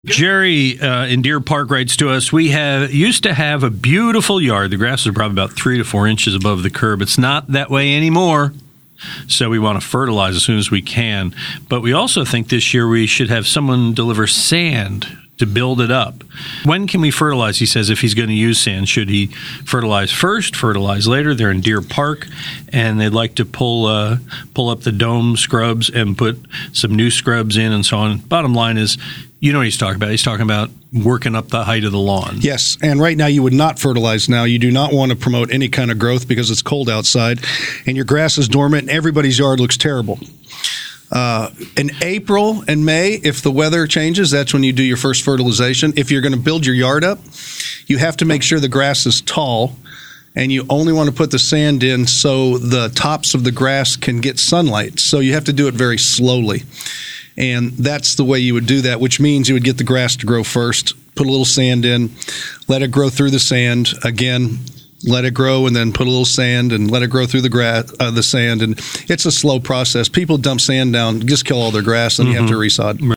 Jerry in Deer Park writes to us, we used to have a beautiful yard. The grass is probably about 3 to 4 inches above the curb. It's not that way anymore. So we want to fertilize as soon as we can. But we also think this year we should have someone deliver sand to build it up. When can we fertilize? He says if he's going to use sand, should he fertilize first, fertilize later? They're in Deer Park, and they'd like to pull up the dome scrubs and put some new scrubs in and so on. Bottom line is, you know what he's talking about. He's talking about working up the height of the lawn. Yes, and right now you would not fertilize now. You do not want to promote any kind of growth because it's cold outside, and your grass is dormant, and everybody's yard looks terrible. In April and May, if the weather changes, that's when you do your first fertilization. If you're going to build your yard up, you have to make sure the grass is tall, and you only want to put the sand in so the tops of the grass can get sunlight. So you have to do it very slowly. And that's the way you would do that, which means you would get the grass to grow first, put a little sand in, let it grow through the sand. Again, let it grow and then put a little sand and let it grow through the sand. And it's a slow process. People dump sand down, just kill all their grass, and you have to resod.